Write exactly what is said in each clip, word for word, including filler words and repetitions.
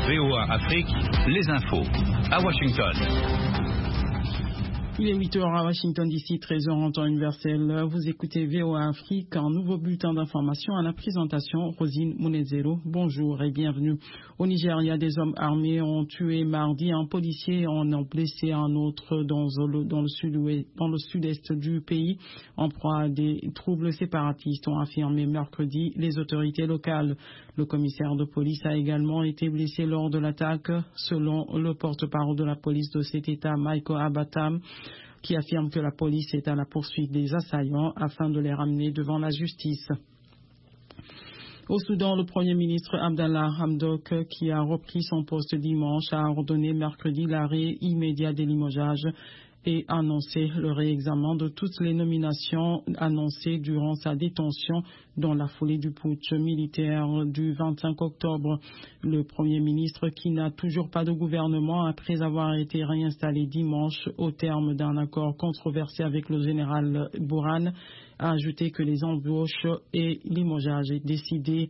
V O A Afrique, les infos. À Washington. Il est huit heures à Washington D C, treize heures en temps universel. Vous écoutez V O A Afrique, un nouveau bulletin d'information à la présentation. Rosine Munezero, bonjour et bienvenue. Au Nigeria, des hommes armés ont tué mardi un policier et en ont blessé un autre dans le, dans le sud-ouest, dans le sud-est du pays, en proie à des troubles séparatistes, ont affirmé mercredi les autorités locales. Le commissaire de police a également été blessé lors de l'attaque, selon le porte-parole de la police de cet État, Michael Abatam, qui affirme que la police est à la poursuite des assaillants afin de les ramener devant la justice. Au Soudan, le Premier ministre Abdallah Hamdok, qui a repris son poste dimanche, a ordonné mercredi l'arrêt immédiat des limogeages et annoncé le réexamen de toutes les nominations annoncées durant sa détention dans la foulée du putsch militaire du vingt-cinq octobre. Le Premier ministre, qui n'a toujours pas de gouvernement après avoir été réinstallé dimanche au terme d'un accord controversé avec le général Bourhan, a ajouté que les embauches et limogeages décidés,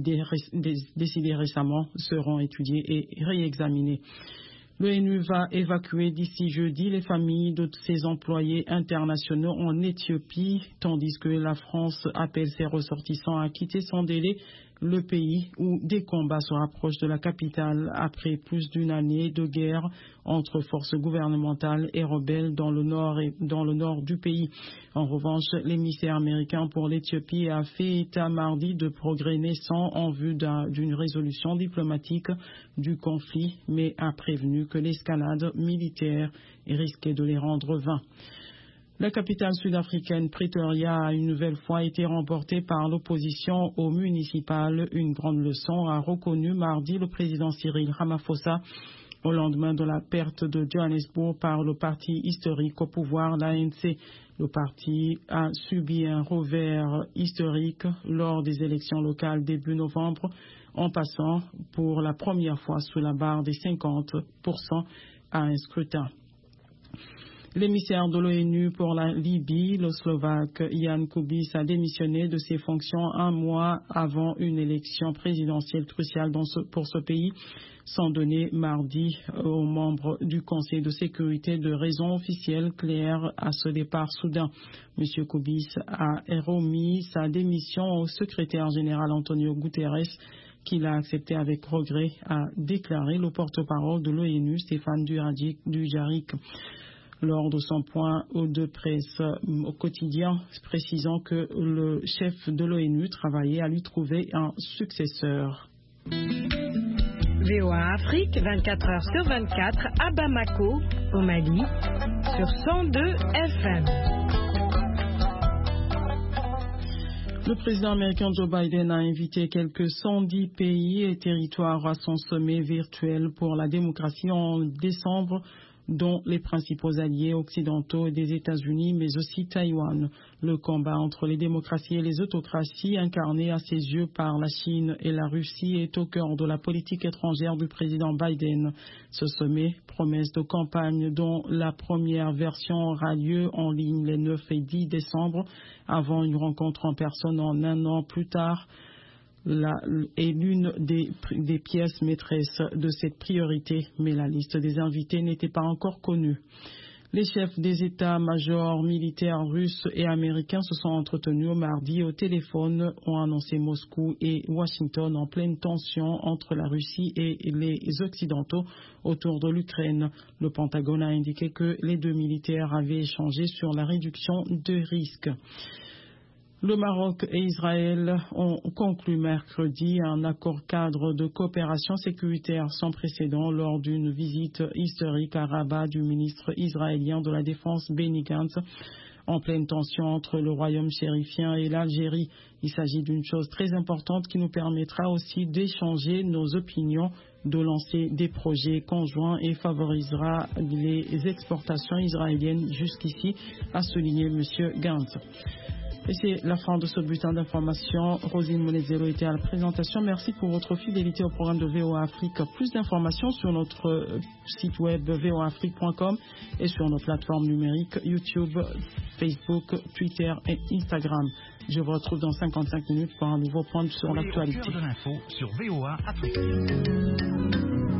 décidés récemment seront étudiés et réexaminés. L'ONU va évacuer d'ici jeudi les familles de ses employés internationaux en Éthiopie, tandis que la France appelle ses ressortissants à quitter sans délai le pays où des combats se rapprochent de la capitale après plus d'une année de guerre entre forces gouvernementales et rebelles dans le nord et dans le nord du pays. En revanche, l'émissaire américain pour l'Éthiopie a fait état mardi de progrès naissants en vue d'une résolution diplomatique du conflit, mais a prévenu que l'escalade militaire risquait de les rendre vains. La capitale sud-africaine Pretoria a une nouvelle fois été remportée par l'opposition aux municipales. Une grande leçon a reconnu mardi le président Cyril Ramaphosa au lendemain de la perte de Johannesburg par le parti historique au pouvoir, l'A N C. Le parti a subi un revers historique lors des élections locales début novembre, en passant pour la première fois sous la barre des cinquante pour cent à un scrutin. L'émissaire de l'ONU pour la Libye, le Slovaque Jan Kubis, a démissionné de ses fonctions un mois avant une élection présidentielle cruciale dans ce, pour ce pays, sans donner mardi aux membres du Conseil de sécurité de raisons officielles claires à ce départ soudain. M. Kubis a remis sa démission au secrétaire général Antonio Guterres, qui l'a accepté avec regret, a déclaré le porte-parole de l'ONU, Stéphane Dujarric, lors de son point de presse au quotidien, précisant que le chef de l'ONU travaillait à lui trouver un successeur. V O A Afrique, vingt-quatre heures sur vingt-quatre, à Bamako, au Mali, sur cent deux F M. Le président américain Joe Biden a invité quelques cent dix pays et territoires à son sommet virtuel pour la démocratie en décembre, dont les principaux alliés occidentaux des États-Unis, mais aussi Taïwan. Le combat entre les démocraties et les autocraties, incarné à ses yeux par la Chine et la Russie, est au cœur de la politique étrangère du président Biden. Ce sommet, promesse de campagne dont la première version aura lieu en ligne les neuf et dix décembre, avant une rencontre en personne en un an plus tard, La, est l'une des, des pièces maîtresses de cette priorité, mais la liste des invités n'était pas encore connue. Les chefs des états-majors militaires russes et américains se sont entretenus au mardi au téléphone, ont annoncé Moscou et Washington en pleine tension entre la Russie et les Occidentaux autour de l'Ukraine. Le Pentagone a indiqué que les deux militaires avaient échangé sur la réduction de risques. Le Maroc et Israël ont conclu mercredi un accord cadre de coopération sécuritaire sans précédent lors d'une visite historique à Rabat du ministre israélien de la Défense Benny Gantz, en pleine tension entre le royaume chérifien et l'Algérie. Il s'agit d'une chose très importante qui nous permettra aussi d'échanger nos opinions, de lancer des projets conjoints et favorisera les exportations israéliennes jusqu'ici, a souligné M. Gantz. Et c'est la fin de ce bulletin d'information. Rosine Munezero était à la présentation. Merci pour votre fidélité au programme de V O A Afrique. Plus d'informations sur notre site web v o a afrique point com et sur nos plateformes numériques YouTube, Facebook, Twitter et Instagram. Je vous retrouve dans cinquante-cinq minutes pour un nouveau point sur l'actualité. De l'info sur V O A Afrique.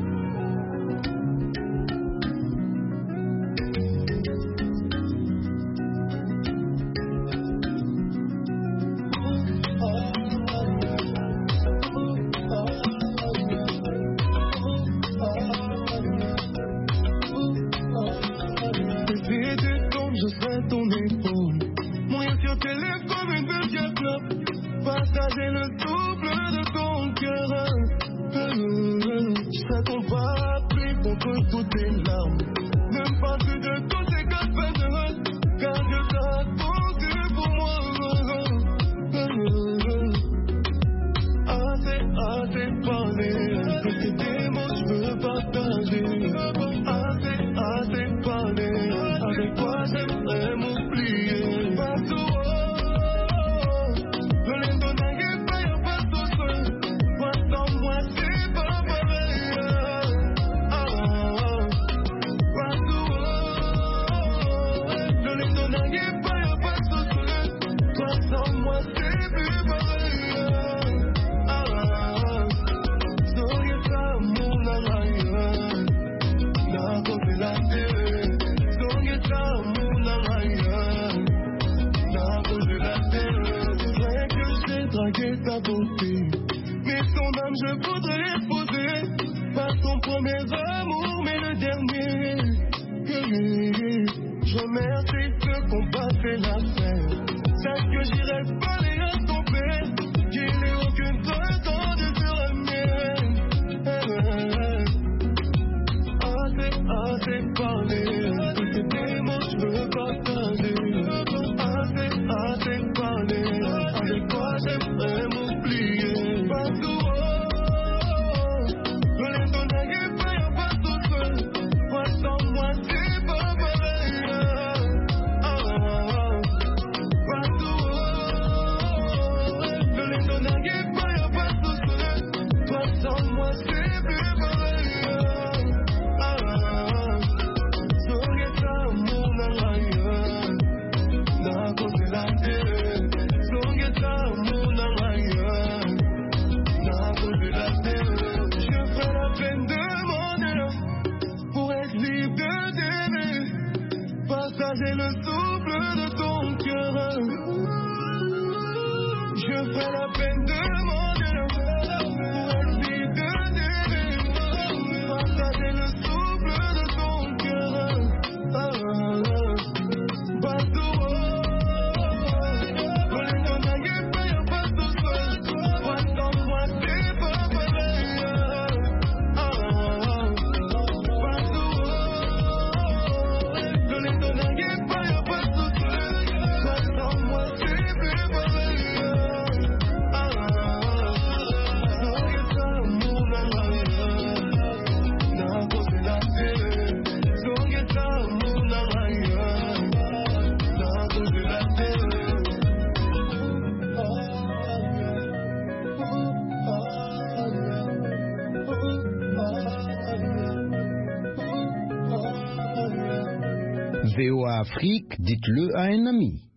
femme, je voudrais l'épouser. Pas ton premier amour, mais le dernier. Je remercie ceux qui ont pas fait l'affaire. Sache que j'irai parler à ton père, qu'il n'ait aucune prétendance de sur la mienne. Assez, assez parlé, toutes tes mots je veux partager. Assez, assez parlé, avec toi j'aimerais m'oublier. Partout, je l'ai donné, pas y'a pas tout seul. Moi sans moi c'est pas pareil. Partout, je l'ai donné, pas y'a pas tout seul. Toi sans moi c'est plus pareil. Partager le souffle de ton cœur. Je ferai la peine de demander pour être libre d'aimer. Partager le souffle de ton cœur. Partout, pour les donner, pas y'a pas tout seul. Toi sans moi c'est pas pareil. Partout, je les donne pas y'a pas tout seul. Toi sans moi c'est plus pareil. Soy esa muna maya, na cose la te. Soy esa muna maya, na cose la te. V O A Afrique, dites-le à un ami.